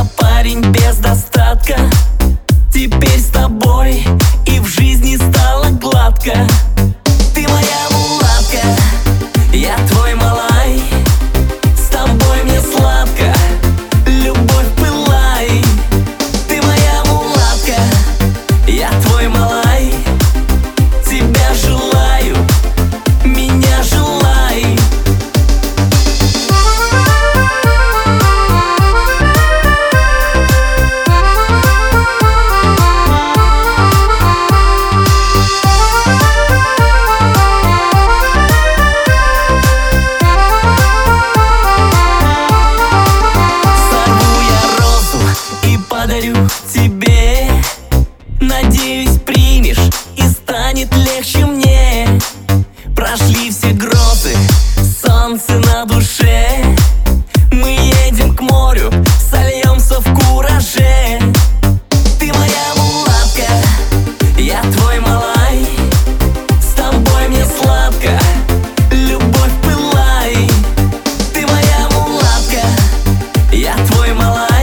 Я парень без достатка, теперь с тобой и в жизни стало гладко. Ты моя мулатка, я твой малай, с тобой мне сладко, любовь пылай. Ты моя мулатка, я твой малай, тебя желаю, меня желай. Подарю тебе, надеюсь, примешь, и станет легче мне. Прошли все грозы, солнце на душе, мы едем к морю, сольемся в кураже. Ты моя мулатка, я твой малай, с тобой мне сладко, любовь пылай. Ты моя мулатка, я твой малай.